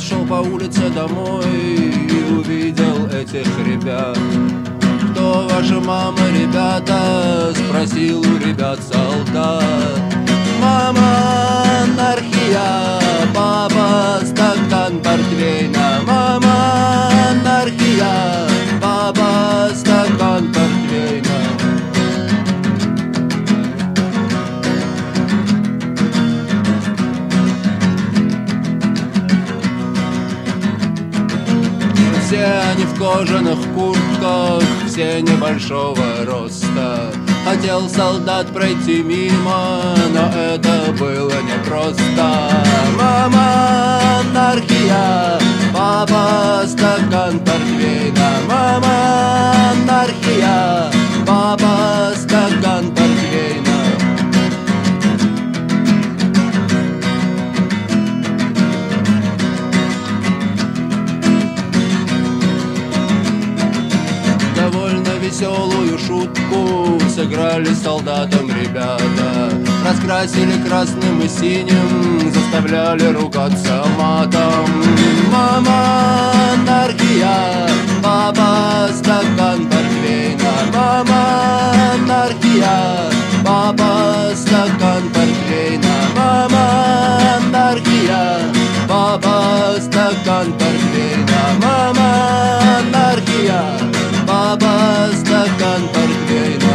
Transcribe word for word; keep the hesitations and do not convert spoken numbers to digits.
шел по улице домой и увидел этих ребят. Кто ваша мама, ребята? Спросил у ребят солдат. Мама анархия, папа стакан портвейна. Мама анархия, папа стакан портвейна. Все они в кожаных куртках, все небольшого роста. Хотел солдат пройти мимо, но это было непросто. Мама анархия, папа стакан портвейна. Мама анархия, папа стакан портвейна. Веселую шутку сыграли с солдатом ребята. Раскрасили красным и синим, заставляли ругаться матом. Мама анархия, папа стакан портвейна. Мама анархия, папа стакан портвейна. Мама анархия, папа стакан портвейна. Мама анархия, папа стакан портвейна.